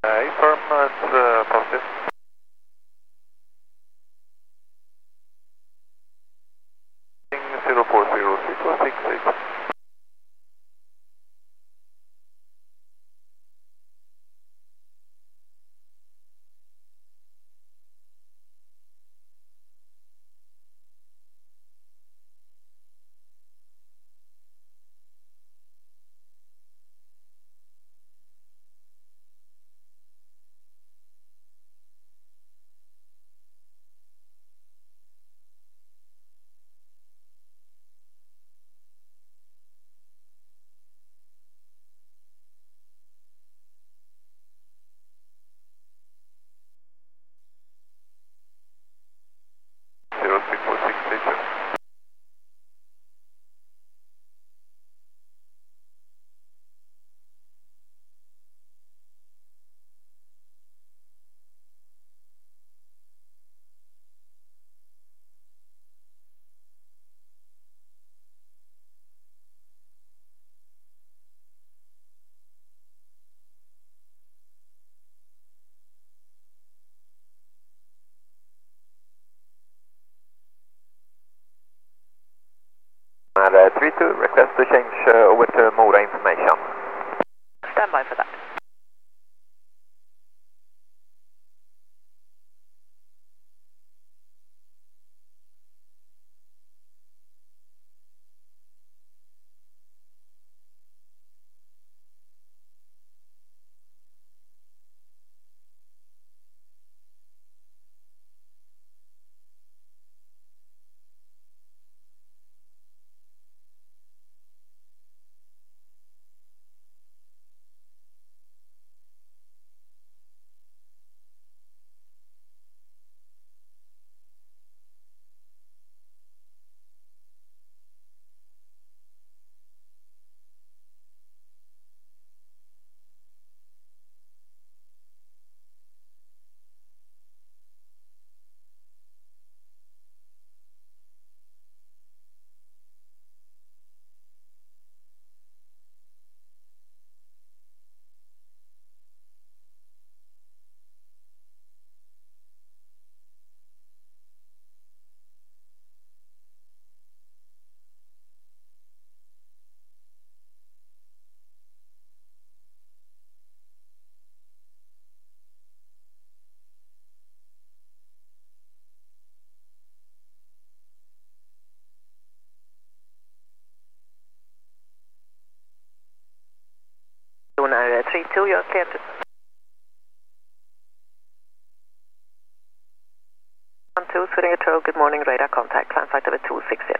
Affirm, it's positive. Zero 406 station. And 32, request to change over to Mora information. Stand by for that. Zone är 32, you're clear to... 12, Sweden Control, good morning, radar contact, climb flight over 260.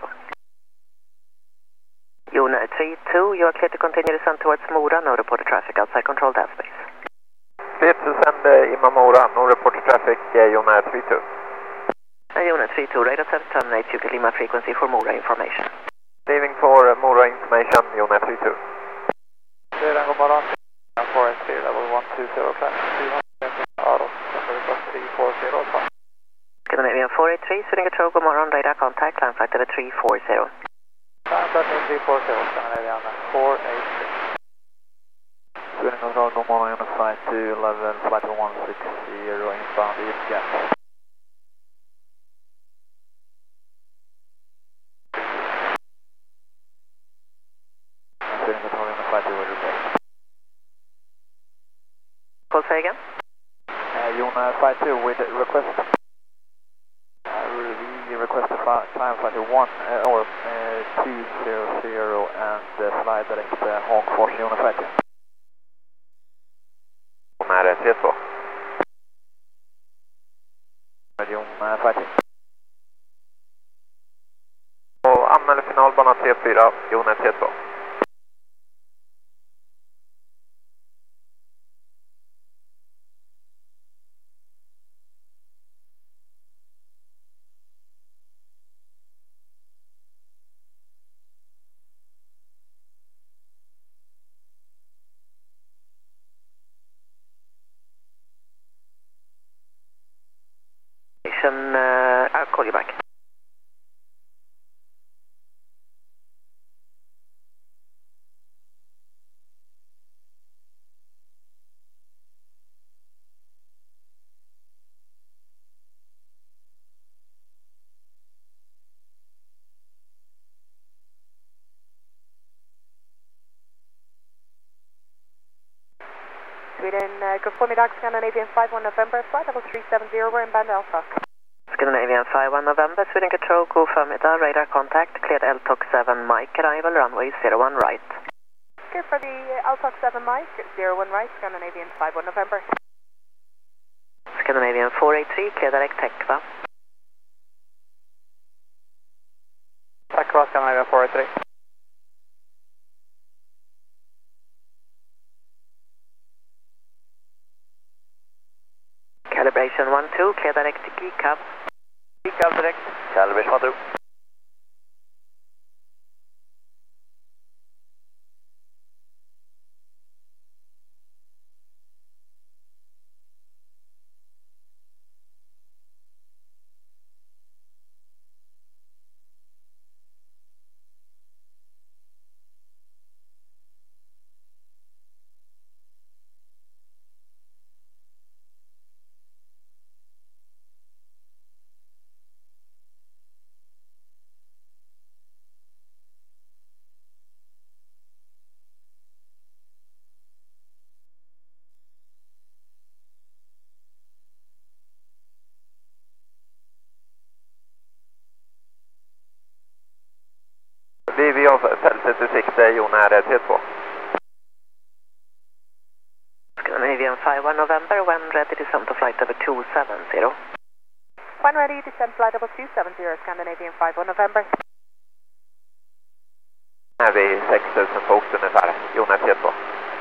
Unit 32, you are clear to continue descent towards Mora, no reported traffic outside controlled airspace. Clear to send Ima Mora, no reported traffic, Unit 32. Unit 32, radar set terminate, you can Lima frequency for Mora information. Leaving for Mora information, Unit 32. Redan god morgon, 483, level 120, class 300, out of request 340. Good morning, 483, Sweden Control, good morning, radar contact, climb flight over 340. Climb flight over 340, Scandinavian 483. Sweden Control, good morning, on flight to 11, flight 160, inbound EasyJet. Sweden Control, on flight to report. Call say again? Unit 52 with request. We request a climb flight to 1 or 200 and fly direct Hagfors, Unit 50. Med 32. Region 50. Och anmäler finalbana T4, Unit 32. I'll call you back. Sweden, good formiddag, Scandinavian 51 November, flight level 370, we're inbound Alpha. Scandinavian 51 November, Sweden Control, go firmiddag, radar contact, cleared LTOC 7 Mike, arrival runway 01 right. Clear for the LTOC 7 Mike, 01 right, Scandinavian 51 November. Scandinavian 483, clear direct Tekva. Tekva, Scandinavian 483. Calibration 12, clear direct GCAV. GCAV direct. Calibration 12. Vi har fältet utsikt, Jonar T2. Scandinavian 51 November, when ready to descend to flight level 270. When ready, descend flight level 270, Scandinavian 51 November. Här vid 6000 fots ungefär, Jonar T2.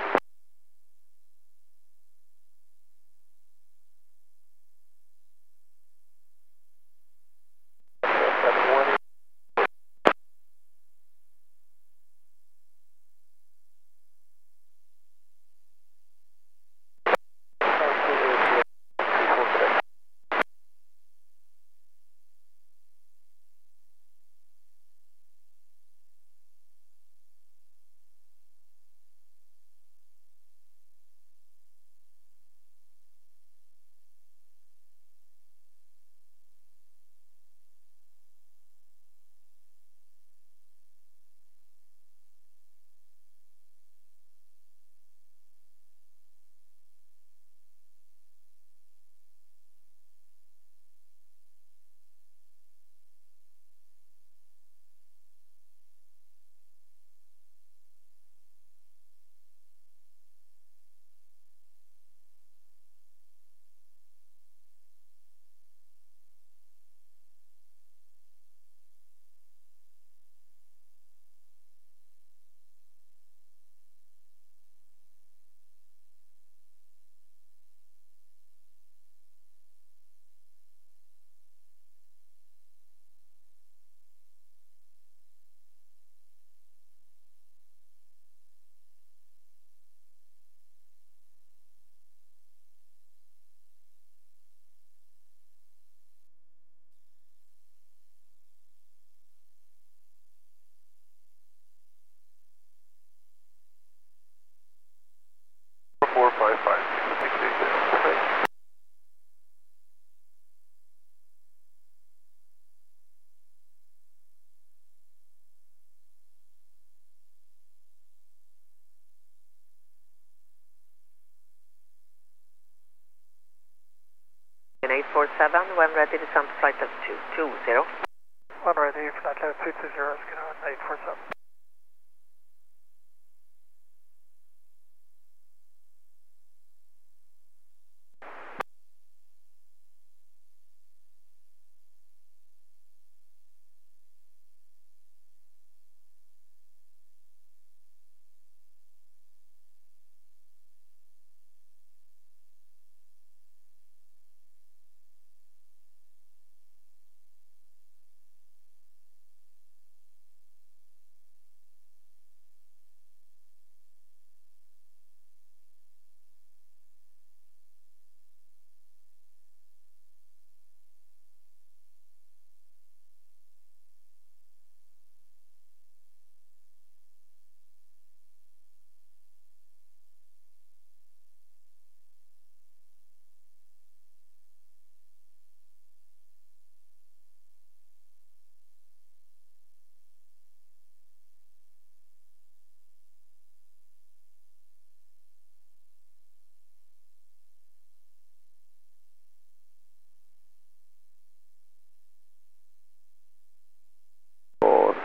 In 847, when ready to descend to flight level 220. When ready, flight level 220, Scandinavian 847.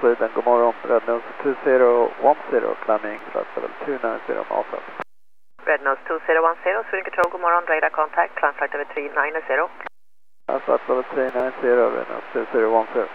Sweden, god morgon. Rednose 2010, climbing flight level 290 Malta. Rednose 2010, Sweden Control, god morgon, radar contact, climb flight level 390. Flight level 390, Rednose 2010.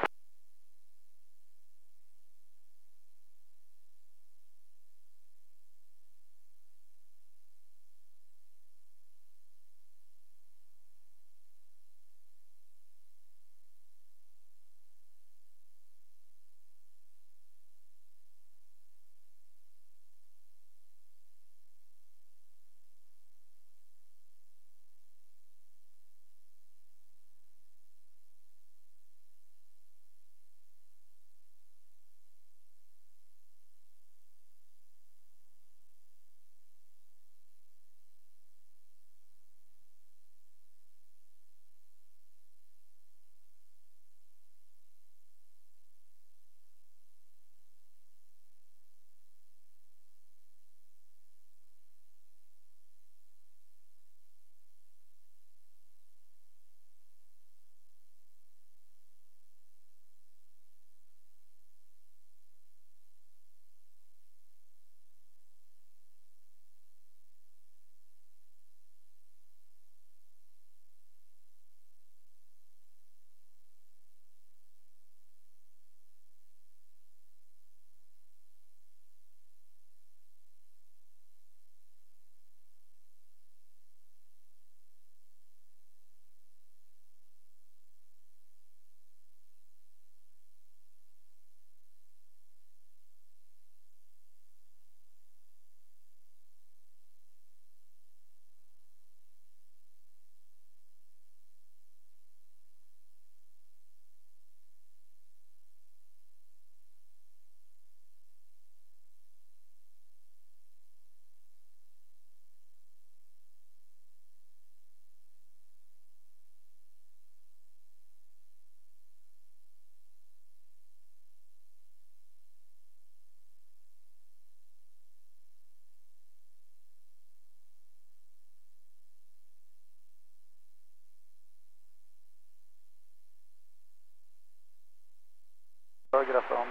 Paragraph from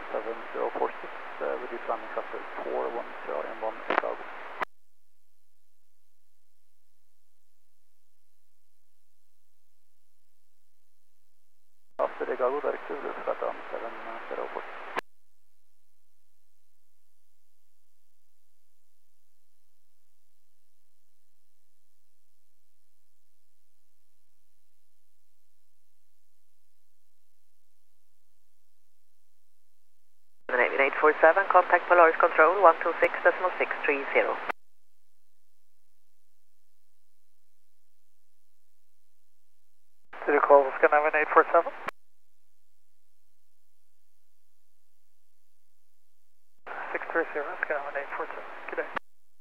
7046, with you climbing flight level 410 in 1 Chicago. After Chicago, direct to the flight on 7046. Navy 847, contact Polaris Control 126.630. Did you call Scandinavian 847? 630, Scandinavian 847. Good day.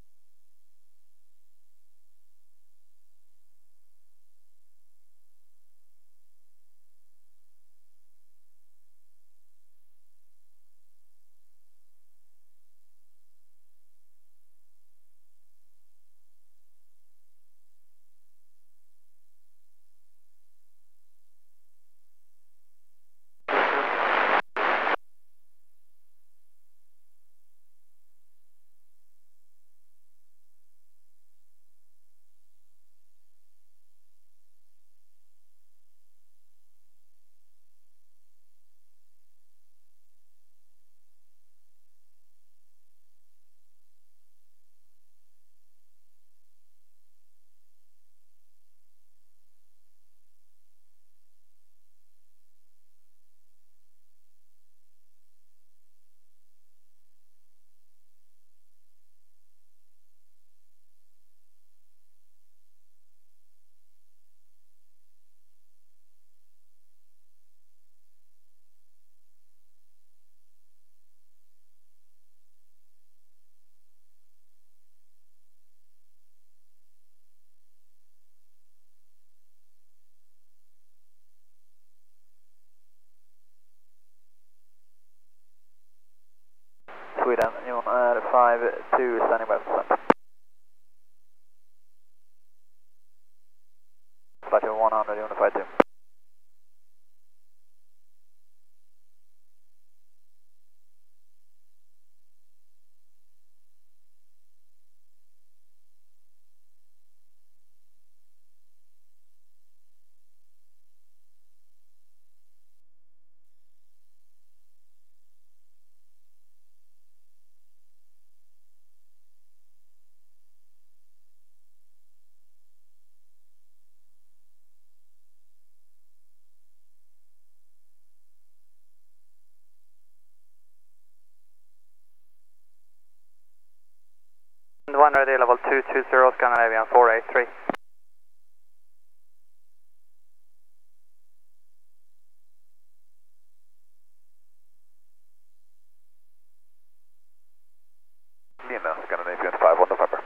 Sweden, Union Air 52, standing by for descent. Flight level 100, Union 52. ready, level 220, Scandinavian 483. Lima, Scandinavian 51 November.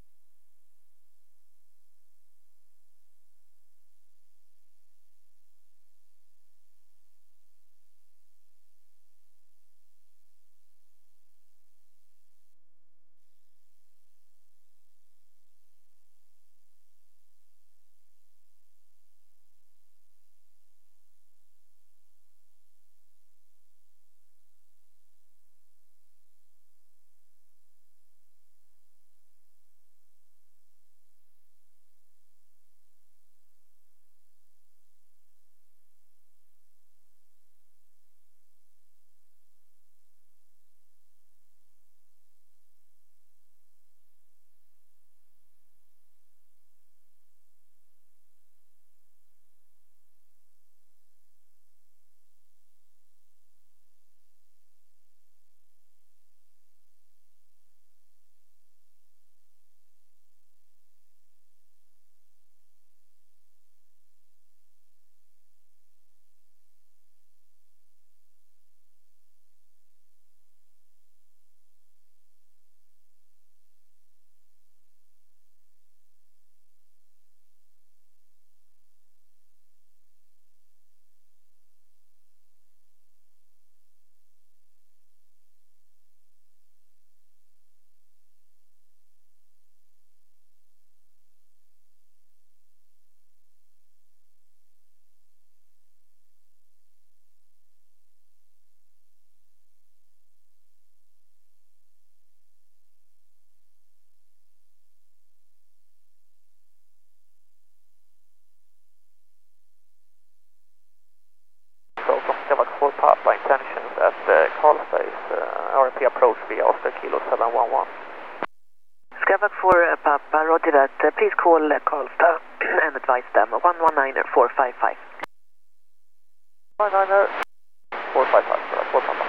So from Quebec 4 Papa, intentions at Karlstad is RP approach via Oscar Kilo 711. Quebec 4 Papa, roger that. Please call Karlstad and advise them. 119 455. 119 455, 4 Papa.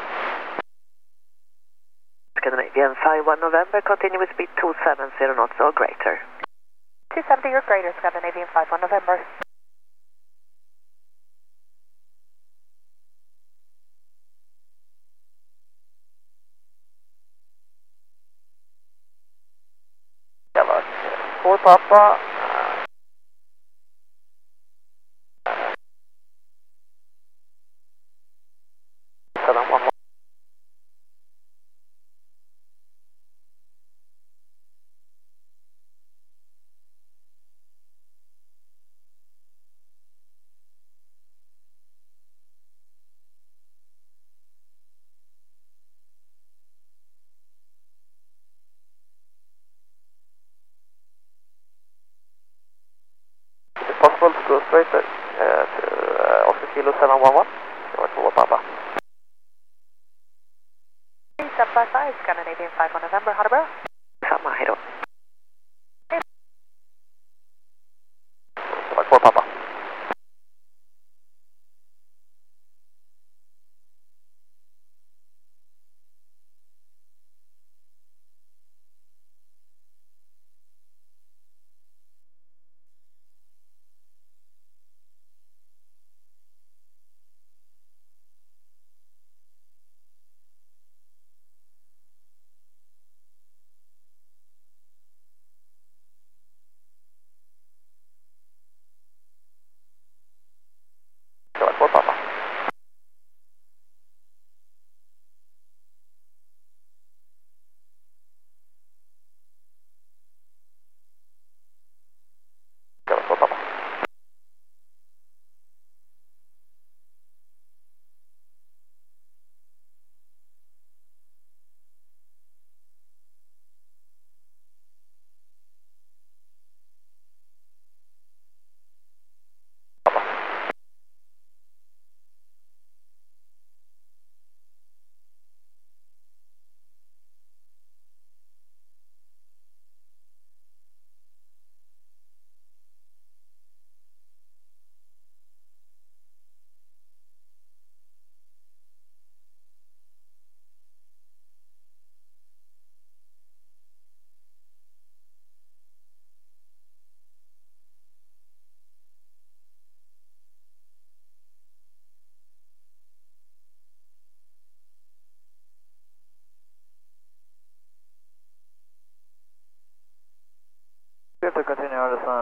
Scandinavian 51 November, continue with speed 270 knots or greater. 270 or greater, Scandinavian 51 November. Quebec 4 Papa. 711. Is it possible to go straight to Oscar Kilo 711? Quebec 4 Papa. 3755, Scandinavian 51 November, Harborough. Samma, hej då. Quebec 4 Papa.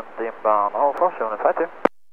inbound Hagfors, Unified 2.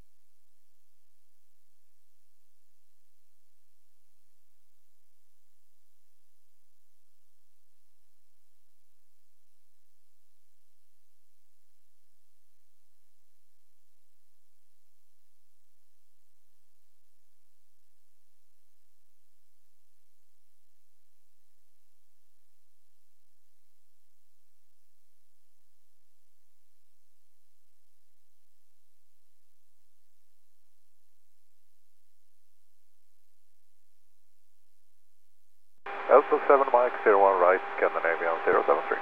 Alpha 7 Mike 01 right, Scandinavian 073.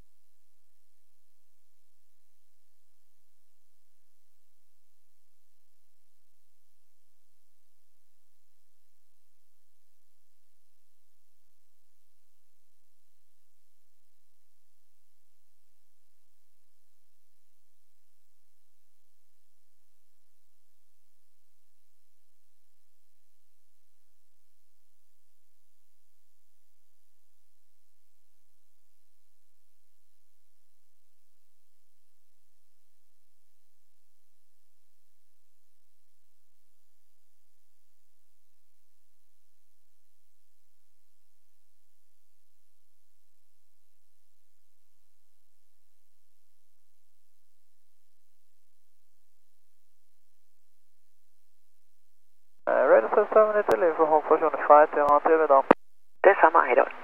Radar 7 till in för Hagfors, Unified, jag har en TV idag. Detsamma, hej då.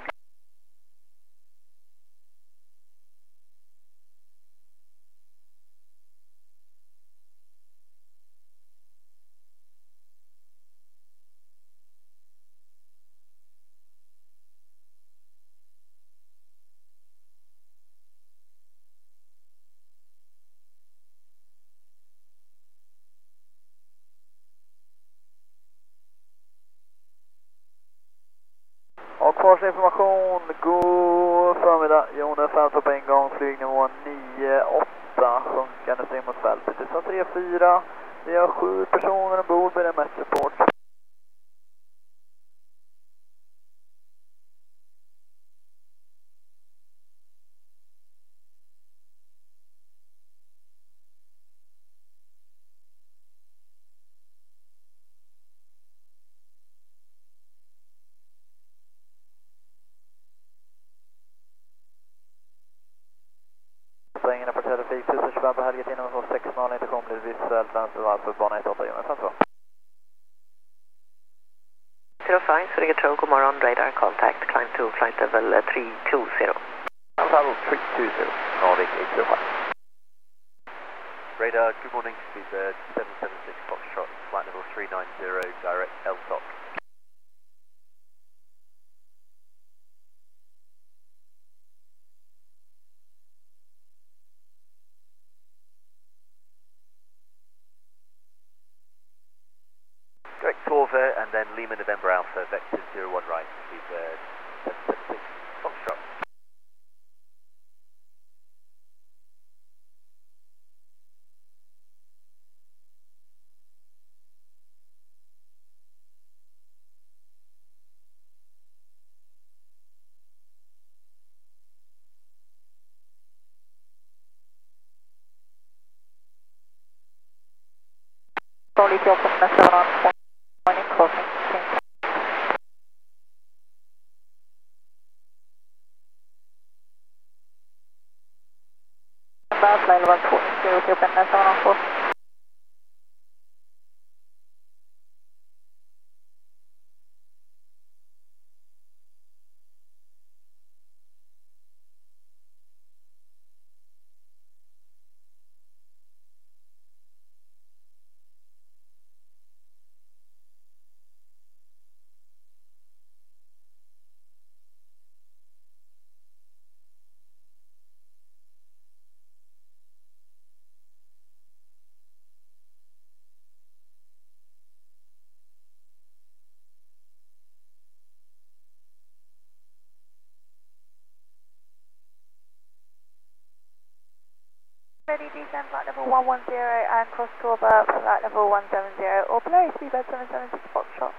Hagfors information, god förmiddag. Jonas Alfa på ingång, flygnivå 98, sjunkande steg mot fältet. Det är 34, vi har 7 personer ombord med en match report. Svängande på trafik, 1025 på Helget innan man får 6-0, inte kommer visuellt vänstervarv för bana 1-8, Jonas Alfa. 05, Sweden Control, god morgon, radar contact, climb to flight level 320. Level 320, Nordic 805. Radar, good morning, speed 776 Foxtrot, flight level 390, direct LTOC. Direct Torva and then Lima November Alpha, vector 01 right, speed 776 Foxtrot. Solid jobb med 7 morning crossing. Flight level 2, open 714. Ready descend flight level 110 and cross to over flight level 170 or below speedbird 776 Foxtrot.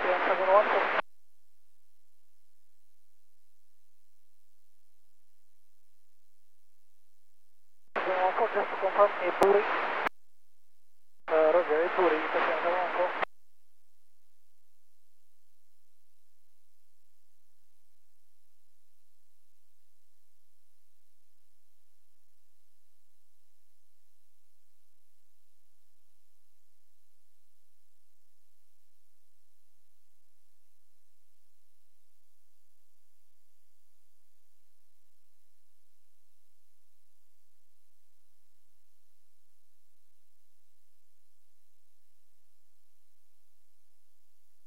701.